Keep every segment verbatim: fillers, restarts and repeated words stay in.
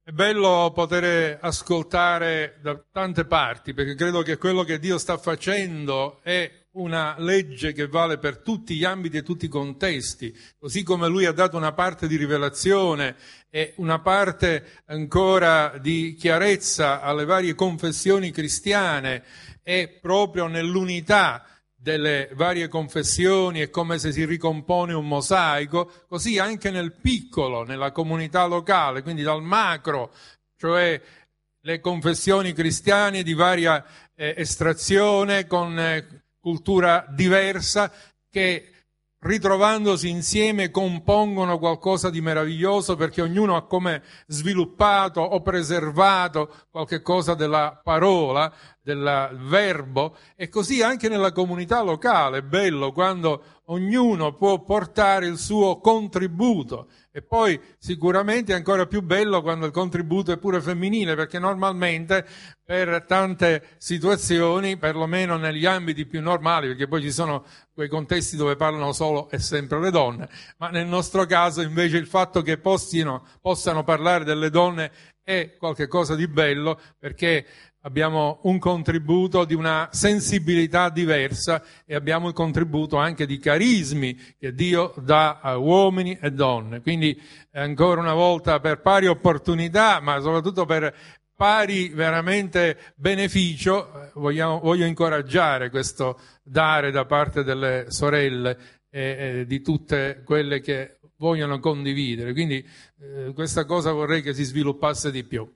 È bello poter ascoltare da tante parti, perché credo che quello che Dio sta facendo è una legge che vale per tutti gli ambiti e tutti i contesti, così come Lui ha dato una parte di rivelazione e una parte ancora di chiarezza alle varie confessioni cristiane, è proprio nell'unità delle varie confessioni, è come se si ricompone un mosaico, così anche nel piccolo, nella comunità locale, quindi dal macro, cioè le confessioni cristiane di varia eh, estrazione, con eh, cultura diversa, che ritrovandosi insieme compongono qualcosa di meraviglioso, perché ognuno ha come sviluppato o preservato qualche cosa della parola, del verbo, e così anche nella comunità locale è bello quando ognuno può portare il suo contributo, e poi sicuramente è ancora più bello quando il contributo è pure femminile, perché normalmente per tante situazioni, perlomeno negli ambiti più normali, perché poi ci sono quei contesti dove parlano solo e sempre le donne, ma nel nostro caso invece il fatto che possino, possano parlare delle donne è qualcosa di bello, perché abbiamo un contributo di una sensibilità diversa e abbiamo il contributo anche di carismi che Dio dà a uomini e donne. Quindi ancora una volta per pari opportunità, ma soprattutto per pari veramente beneficio, vogliamo, voglio incoraggiare questo dare da parte delle sorelle e, e di tutte quelle che vogliono condividere. Quindi eh, questa cosa vorrei che si sviluppasse di più.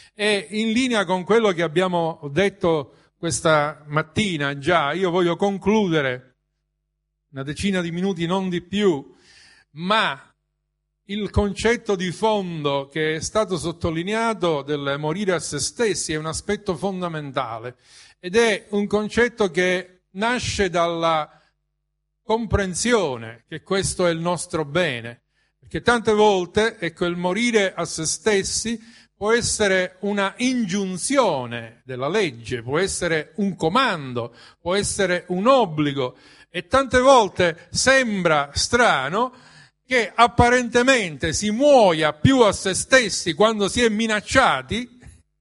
E in linea con quello che abbiamo detto questa mattina già, io voglio concludere una decina di minuti, non di più, ma il concetto di fondo che è stato sottolineato del morire a se stessi è un aspetto fondamentale, ed è un concetto che nasce dalla comprensione che questo è il nostro bene, perché tante volte, ecco, il morire a se stessi può essere una ingiunzione della legge, può essere un comando, può essere un obbligo, e tante volte sembra strano che apparentemente si muoia più a se stessi quando si è minacciati,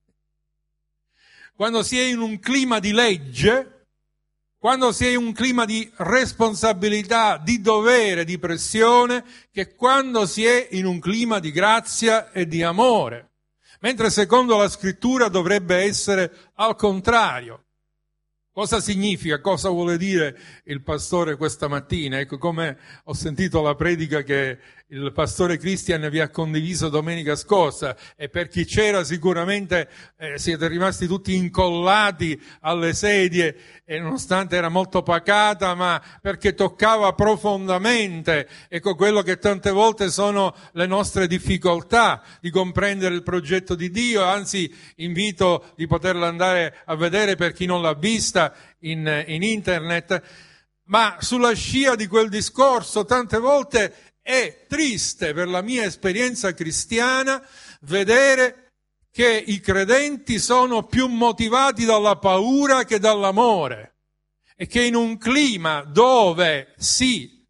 quando si è in un clima di legge, quando si è in un clima di responsabilità, di dovere, di pressione, che quando si è in un clima di grazia e di amore. Mentre secondo la scrittura dovrebbe essere al contrario. Cosa significa, cosa vuole dire il pastore questa mattina? Ecco, come ho sentito la predica che il pastore Christian vi ha condiviso domenica scorsa, e per chi c'era sicuramente eh, siete rimasti tutti incollati alle sedie, e nonostante era molto pacata, ma perché toccava profondamente, ecco, quello che tante volte sono le nostre difficoltà di comprendere il progetto di Dio. Anzi, invito di poterla andare a vedere per chi non l'ha vista in, in internet. Ma sulla scia di quel discorso tante volte è triste, per la mia esperienza cristiana, vedere che i credenti sono più motivati dalla paura che dall'amore, e che in un clima dove si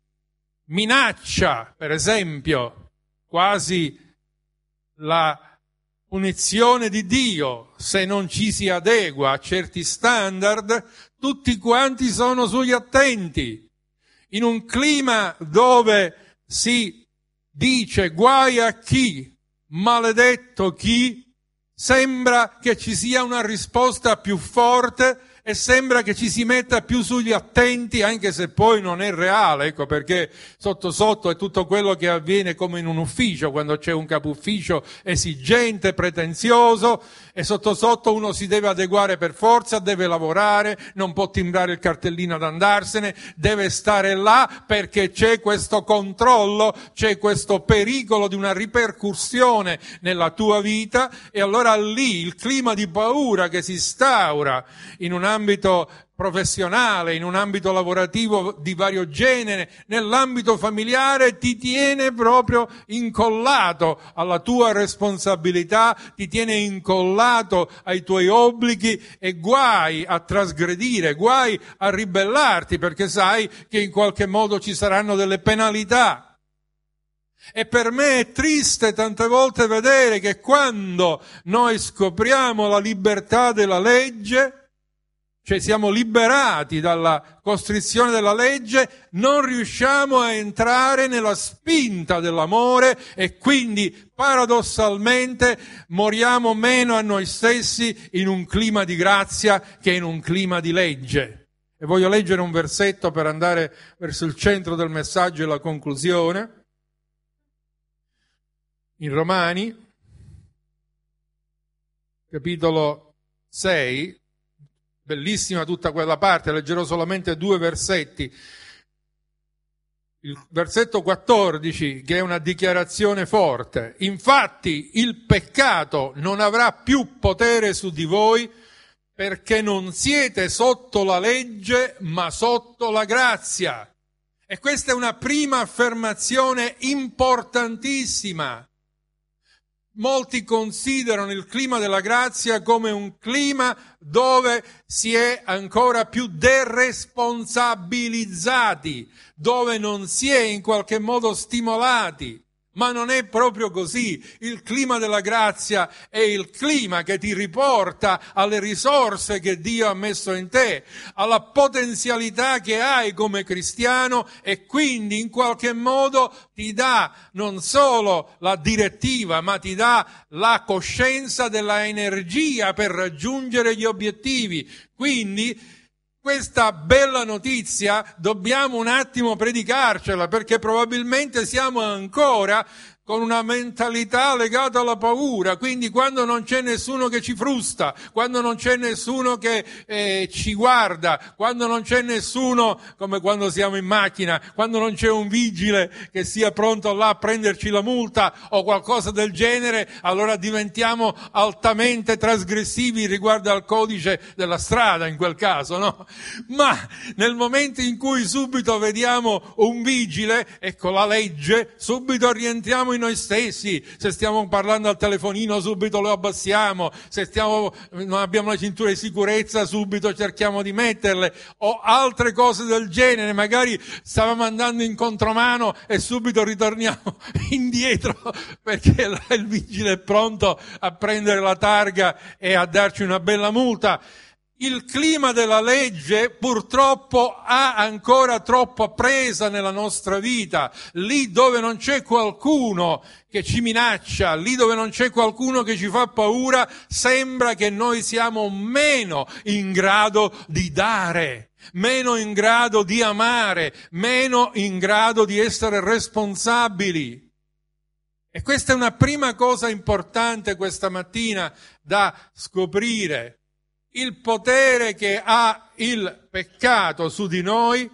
minaccia, per esempio, quasi la punizione di Dio se non ci si adegua a certi standard, tutti quanti sono sugli attenti. In un clima dove si dice guai a chi, maledetto chi, sembra che ci sia una risposta più forte e sembra che ci si metta più sugli attenti, anche se poi non è reale, ecco, perché sotto sotto è tutto quello che avviene come in un ufficio, quando c'è un capo ufficio esigente, pretenzioso, e sotto sotto uno si deve adeguare per forza, deve lavorare, non può timbrare il cartellino ad andarsene, deve stare là perché c'è questo controllo, c'è questo pericolo di una ripercussione nella tua vita, e allora lì il clima di paura che si instaura in un ambito professionale, in un ambito lavorativo di vario genere, nell'ambito familiare, ti tiene proprio incollato alla tua responsabilità, ti tiene incollato ai tuoi obblighi, e guai a trasgredire, guai a ribellarti, perché sai che in qualche modo ci saranno delle penalità. E per me è triste tante volte vedere che quando noi scopriamo la libertà della legge, cioè siamo liberati dalla costrizione della legge, non riusciamo a entrare nella spinta dell'amore e quindi paradossalmente moriamo meno a noi stessi in un clima di grazia che in un clima di legge. E voglio leggere un versetto per andare verso il centro del messaggio e la conclusione. In Romani, capitolo sei, bellissima tutta quella parte, leggerò solamente due versetti. Il versetto quattordici, che è una dichiarazione forte. Infatti il peccato non avrà più potere su di voi, perché non siete sotto la legge, ma sotto la grazia. E questa è una prima affermazione importantissima. Molti considerano il clima della grazia come un clima dove si è ancora più deresponsabilizzati, dove non si è in qualche modo stimolati. Ma non è proprio così. Il clima della grazia è il clima che ti riporta alle risorse che Dio ha messo in te, alla potenzialità che hai come cristiano e quindi in qualche modo ti dà non solo la direttiva, ma ti dà la coscienza della energia per raggiungere gli obiettivi. Quindi questa bella notizia dobbiamo un attimo predicarcela, perché probabilmente siamo ancora con una mentalità legata alla paura, quindi quando non c'è nessuno che ci frusta, quando non c'è nessuno che eh, ci guarda, quando non c'è nessuno, come quando siamo in macchina, quando non c'è un vigile che sia pronto là a prenderci la multa o qualcosa del genere, allora diventiamo altamente trasgressivi riguardo al codice della strada in quel caso, no? Ma nel momento in cui subito vediamo un vigile, ecco la legge, subito rientriamo in noi stessi. Se stiamo parlando al telefonino subito lo abbassiamo, se stiamo, non abbiamo la cintura di sicurezza subito cerchiamo di metterle, o altre cose del genere. Magari stavamo andando in contromano e subito ritorniamo indietro perché il vigile è pronto a prendere la targa e a darci una bella multa. Il clima della legge purtroppo ha ancora troppa presa nella nostra vita. Lì dove non c'è qualcuno che ci minaccia, lì dove non c'è qualcuno che ci fa paura, sembra che noi siamo meno in grado di dare, meno in grado di amare, meno in grado di essere responsabili. E questa è una prima cosa importante questa mattina da scoprire. Il potere che ha il peccato su di noi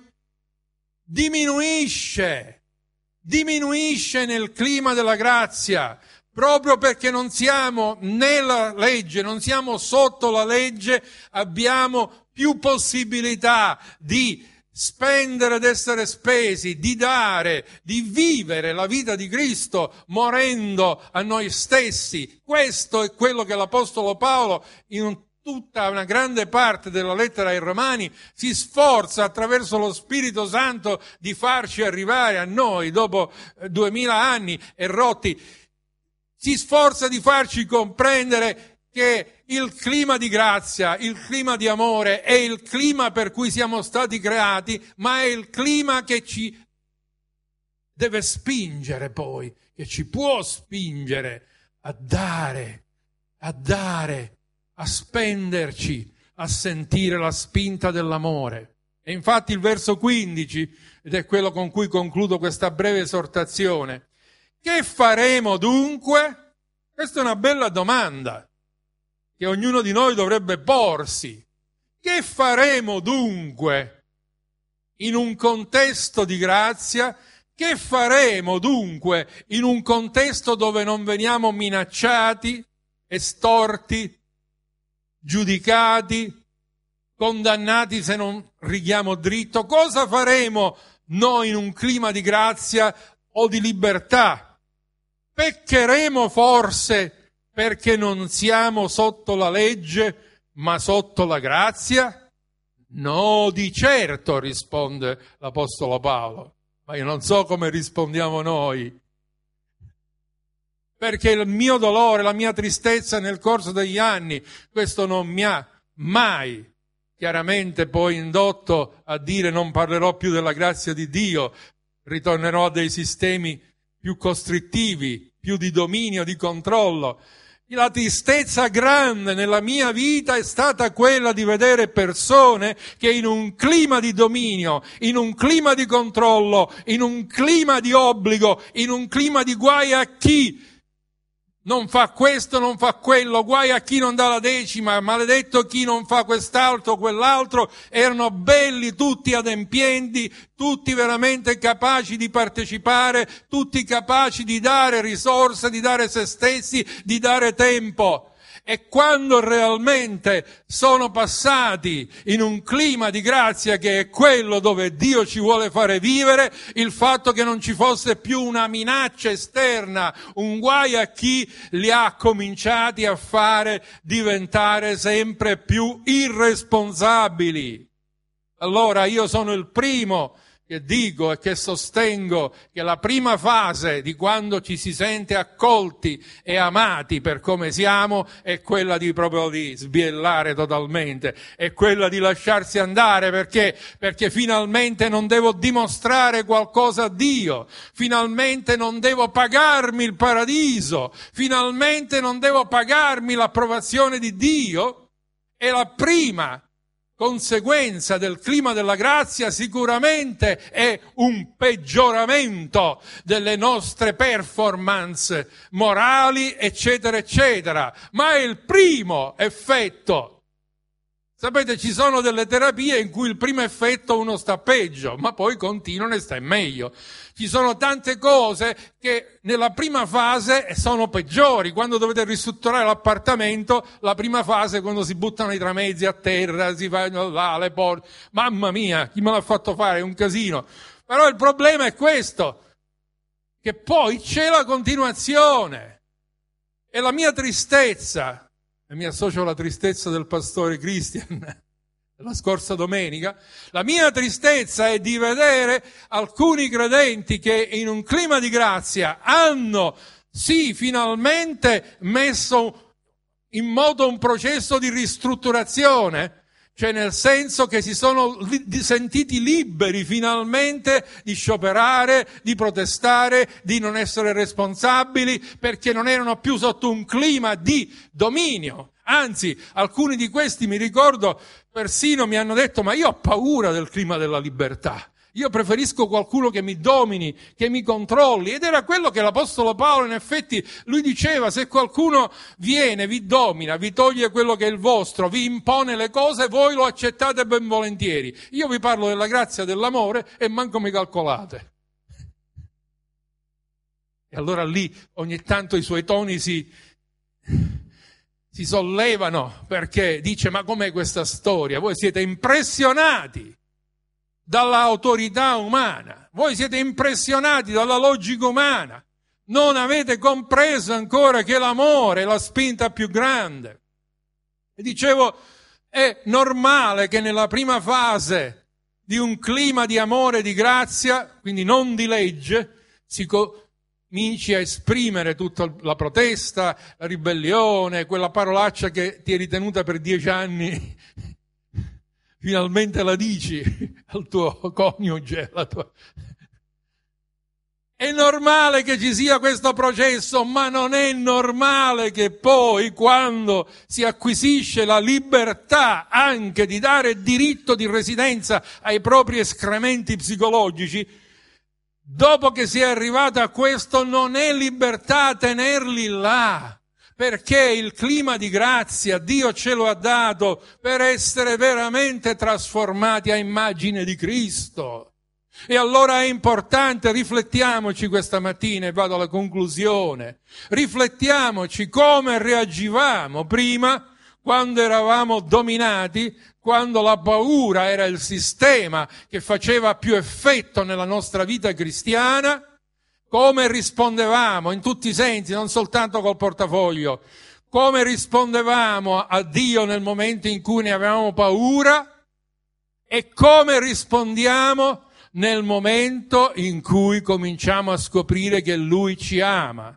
diminuisce, diminuisce nel clima della grazia, proprio perché non siamo nella legge, non siamo sotto la legge, abbiamo più possibilità di spendere ed essere spesi, di dare, di vivere la vita di Cristo morendo a noi stessi. Questo è quello che l'Apostolo Paolo in un tutta una grande parte della lettera ai Romani si sforza attraverso lo Spirito Santo di farci arrivare a noi dopo duemila anni e rotti, si sforza di farci comprendere che il clima di grazia, il clima di amore è il clima per cui siamo stati creati, ma è il clima che ci deve spingere poi, che ci può spingere a dare, a dare, a spenderci, a sentire la spinta dell'amore. E infatti il verso quindici, ed è quello con cui concludo questa breve esortazione, che faremo dunque? Questa è una bella domanda che ognuno di noi dovrebbe porsi. Che faremo dunque in un contesto di grazia? Che faremo dunque in un contesto dove non veniamo minacciati, estorti, giudicati, condannati se non righiamo dritto? Cosa faremo noi in un clima di grazia o di libertà? Peccheremo forse perché non siamo sotto la legge ma sotto la grazia? No, di certo, risponde l'Apostolo Paolo. Ma io non so come rispondiamo noi. perché il mio dolore, la mia tristezza nel corso degli anni, questo non mi ha mai chiaramente poi indotto a dire non parlerò più della grazia di Dio, ritornerò a dei sistemi più costrittivi, più di dominio, di controllo. La tristezza grande nella mia vita è stata quella di vedere persone che in un clima di dominio, in un clima di controllo, in un clima di obbligo, in un clima di guai a chi non fa questo, non fa quello, guai a chi non dà la decima, maledetto chi non fa quest'altro, quell'altro, erano belli, tutti adempienti, tutti veramente capaci di partecipare, tutti capaci di dare risorse, di dare se stessi, di dare tempo. E quando realmente sono passati in un clima di grazia che è quello dove Dio ci vuole fare vivere, il fatto che non ci fosse più una minaccia esterna, un guai a chi li ha cominciati a fare diventare sempre più irresponsabili. Allora io sono il primo che dico e che sostengo che la prima fase di quando ci si sente accolti e amati per come siamo è quella di proprio di sbiellare totalmente, è quella di lasciarsi andare, perché perché finalmente non devo dimostrare qualcosa a Dio, finalmente non devo pagarmi il paradiso, finalmente non devo pagarmi l'approvazione di Dio. È la prima conseguenza del clima della grazia, sicuramente è un peggioramento delle nostre performance morali, eccetera, eccetera. Ma è il primo effetto. Sapete, ci sono delle terapie in cui il primo effetto uno sta peggio, ma poi continuano e sta meglio. Ci sono tante cose che nella prima fase sono peggiori. Quando dovete ristrutturare l'appartamento, la prima fase è quando si buttano i tramezzi a terra, si fanno là le porte. Mamma mia, chi me l'ha fatto fare? È un casino. Però il problema è questo, che poi c'è la continuazione. E la mia tristezza, e mi associo alla tristezza del pastore Christian la scorsa domenica, la mia tristezza è di vedere alcuni credenti che in un clima di grazia hanno, sì, finalmente messo in moto un processo di ristrutturazione, cioè nel senso che si sono li- sentiti liberi finalmente di scioperare, di protestare, di non essere responsabili, perché non erano più sotto un clima di dominio. Anzi, alcuni di questi, mi ricordo, persino mi hanno detto: ma io ho paura del clima della libertà. Io preferisco qualcuno che mi domini, che mi controlli. Ed era quello che l'Apostolo Paolo, in effetti, lui diceva: se qualcuno viene, vi domina, vi toglie quello che è il vostro, vi impone le cose, voi lo accettate ben volentieri. Io vi parlo della grazia dell'amore e manco mi calcolate. E allora lì ogni tanto i suoi toni si, si sollevano, perché dice: ma com'è questa storia? Voi siete impressionati dall'autorità umana, voi siete impressionati dalla logica umana, non avete compreso ancora che l'amore è la spinta più grande. E dicevo, è normale che nella prima fase di un clima di amore e di grazia, quindi non di legge, si cominci a esprimere tutta la protesta, la ribellione, quella parolaccia che ti eri tenuta per dieci anni, finalmente la dici al tuo coniuge, alla tua... È normale che ci sia questo processo, ma non è normale che poi, quando si acquisisce la libertà anche di dare diritto di residenza ai propri escrementi psicologici, dopo che si è arrivato a questo, non è libertà tenerli là. Perché il clima di grazia Dio ce lo ha dato per essere veramente trasformati a immagine di Cristo. E allora è importante, riflettiamoci questa mattina, e vado alla conclusione, riflettiamoci come reagivamo prima, quando eravamo dominati, quando la paura era il sistema che faceva più effetto nella nostra vita cristiana, come rispondevamo in tutti i sensi, non soltanto col portafoglio, come rispondevamo a Dio nel momento in cui ne avevamo paura e come rispondiamo nel momento in cui cominciamo a scoprire che Lui ci ama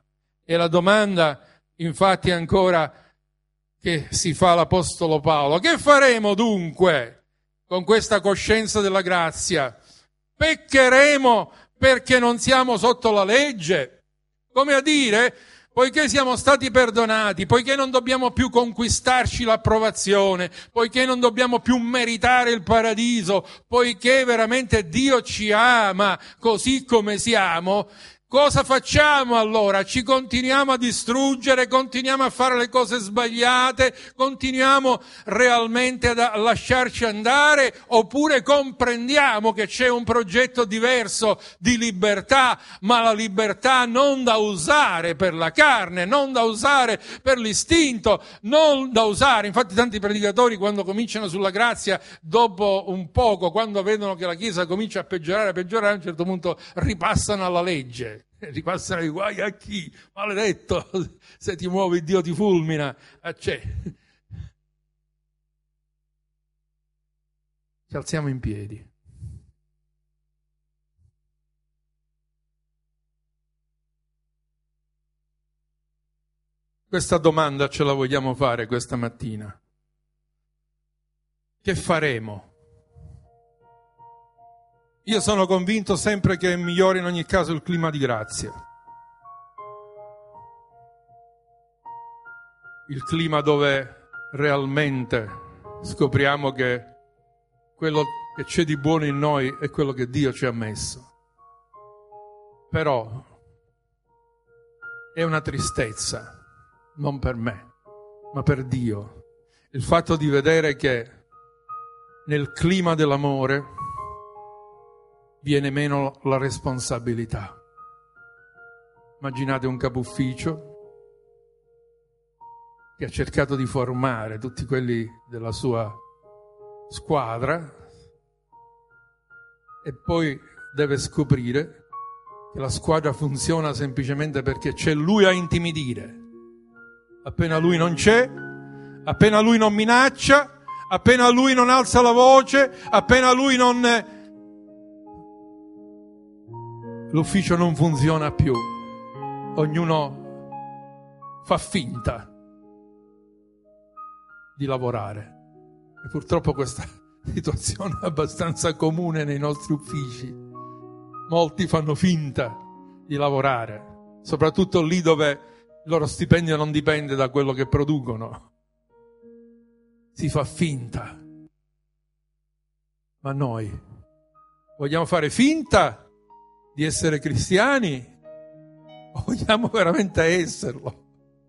E la domanda, infatti, ancora che si fa l'Apostolo Paolo: che faremo dunque con questa coscienza della grazia? Peccheremo perché non siamo sotto la legge? Come a dire, poiché siamo stati perdonati, poiché non dobbiamo più conquistarci l'approvazione, poiché non dobbiamo più meritare il paradiso, poiché veramente Dio ci ama così come siamo, cosa facciamo allora? Ci continuiamo a distruggere, continuiamo a fare le cose sbagliate, continuiamo realmente a lasciarci andare, oppure comprendiamo che c'è un progetto diverso di libertà, ma la libertà non da usare per la carne, non da usare per l'istinto, non da usare. Infatti tanti predicatori, quando cominciano sulla grazia, dopo un poco, quando vedono che la Chiesa comincia a peggiorare, a peggiorare, a un certo punto ripassano alla legge. Ripassano i guai a chi? Maledetto, se ti muovi Dio ti fulmina. Ah, c'è. Ci alziamo in piedi. Questa domanda ce la vogliamo fare questa mattina. Che faremo? Io sono convinto sempre che è migliore in ogni caso il clima di grazia. Il clima dove realmente scopriamo che quello che c'è di buono in noi è quello che Dio ci ha messo. Però è una tristezza, non per me, ma per Dio, il fatto di vedere che nel clima dell'amore viene meno la responsabilità. Immaginate un capo ufficio che ha cercato di formare tutti quelli della sua squadra e poi deve scoprire che la squadra funziona semplicemente perché c'è lui a intimidire. Appena lui non c'è, appena lui non minaccia, appena lui non alza la voce, appena lui non... l'ufficio non funziona più. Ognuno fa finta di lavorare. E purtroppo questa situazione è abbastanza comune nei nostri uffici. Molti fanno finta di lavorare, soprattutto lì dove il loro stipendio non dipende da quello che producono. Si fa finta. Ma noi vogliamo fare finta di essere cristiani o vogliamo veramente esserlo?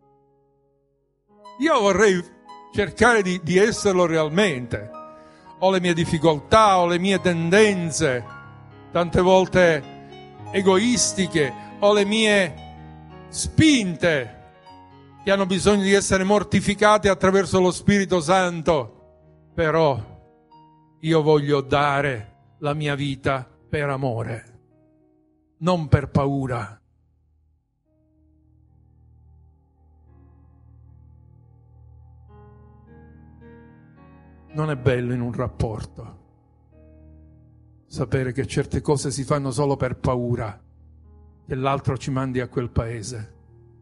Io vorrei cercare di, di esserlo realmente. Ho le mie difficoltà, ho le mie tendenze, tante volte egoistiche, ho le mie spinte che hanno bisogno di essere mortificate attraverso lo Spirito Santo, però io voglio dare la mia vita per amore, non per paura. Non è bello in un rapporto sapere che certe cose si fanno solo per paura che l'altro ci mandi a quel paese.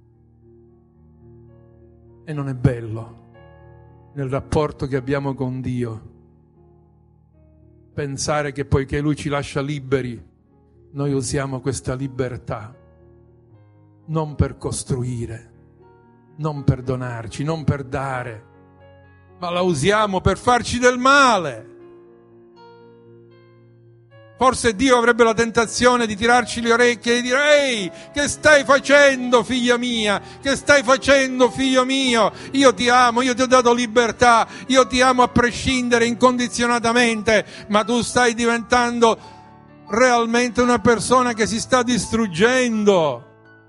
E non è bello nel rapporto che abbiamo con Dio pensare che poiché Lui ci lascia liberi, noi usiamo questa libertà non per costruire, non per donarci, non per dare, ma la usiamo per farci del male. Forse Dio avrebbe la tentazione di tirarci le orecchie e di dire: ehi, che stai facendo, figlia mia? Che stai facendo, figlio mio? Io ti amo, io ti ho dato libertà, io ti amo a prescindere, incondizionatamente, ma tu stai diventando realmente una persona che si sta distruggendo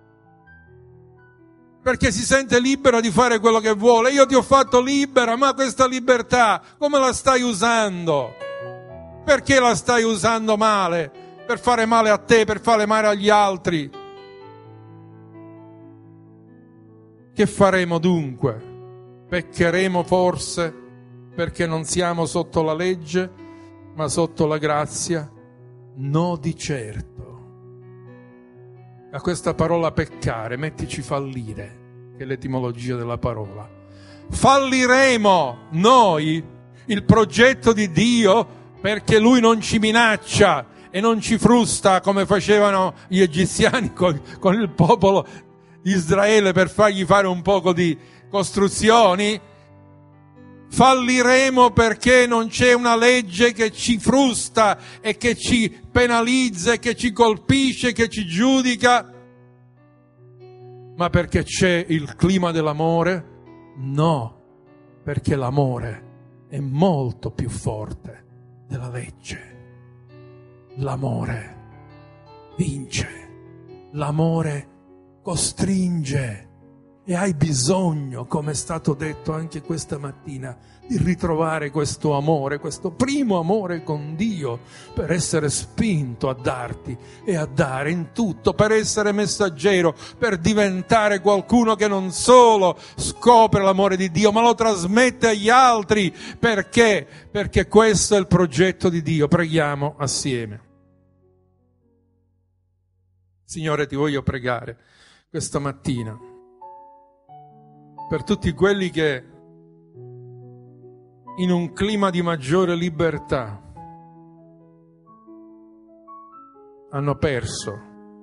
perché si sente libera di fare quello che vuole. Io ti ho fatto libera, ma questa libertà come la stai usando? Perché la stai usando male? Per fare male a te, per fare male agli altri? Che faremo dunque? Peccheremo forse perché non siamo sotto la legge, ma sotto la grazia? No, di certo. a questa parola peccare, mettici fallire, che è l'etimologia della parola. Falliremo noi il progetto di Dio perché Lui non ci minaccia e non ci frusta come facevano gli egiziani con, con il popolo di Israele per fargli fare un poco di costruzioni. Falliremo perché non c'è una legge che ci frusta e che ci penalizza, e che ci colpisce, che ci giudica, ma perché c'è il clima dell'amore? No, perché l'amore è molto più forte della legge. L'amore vince, l'amore costringe. E hai bisogno, come è stato detto anche questa mattina, di ritrovare questo amore, questo primo amore con Dio, per essere spinto a darti e a dare in tutto, per essere messaggero, per diventare qualcuno che non solo scopre l'amore di Dio, ma lo trasmette agli altri. Perché? Perché questo è il progetto di Dio. Preghiamo assieme. Signore, ti voglio pregare questa mattina per tutti quelli che in un clima di maggiore libertà hanno perso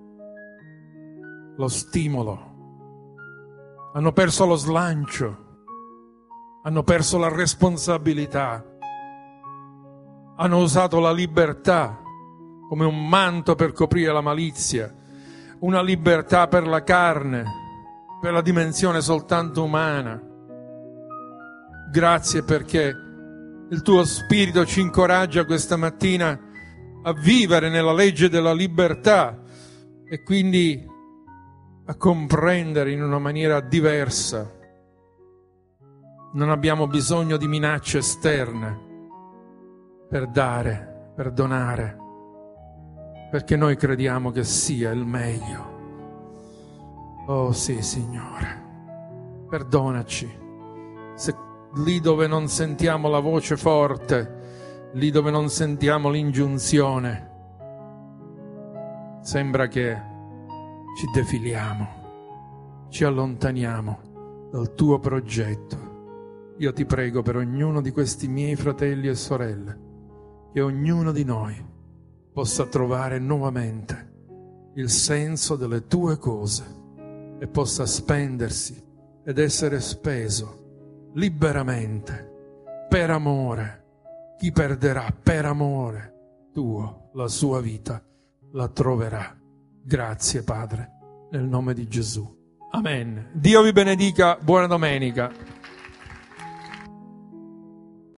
lo stimolo, hanno perso lo slancio, hanno perso la responsabilità, hanno usato la libertà come un manto per coprire la malizia, una libertà per la carne, per la dimensione soltanto umana. Grazie perché il tuo Spirito ci incoraggia questa mattina a vivere nella legge della libertà e quindi a comprendere in una maniera diversa. Non abbiamo bisogno di minacce esterne per dare, per donare, perché noi crediamo che sia il meglio. Oh sì, Signore, perdonaci se lì dove non sentiamo la voce forte, lì dove non sentiamo l'ingiunzione, sembra che ci defiliamo, ci allontaniamo dal tuo progetto. Io ti prego per ognuno di questi miei fratelli e sorelle, che ognuno di noi possa trovare nuovamente il senso delle tue cose e possa spendersi ed essere speso liberamente, per amore. Chi perderà per amore tuo la sua vita la troverà. Grazie, Padre, nel nome di Gesù. Amen. Dio vi benedica. Buona domenica.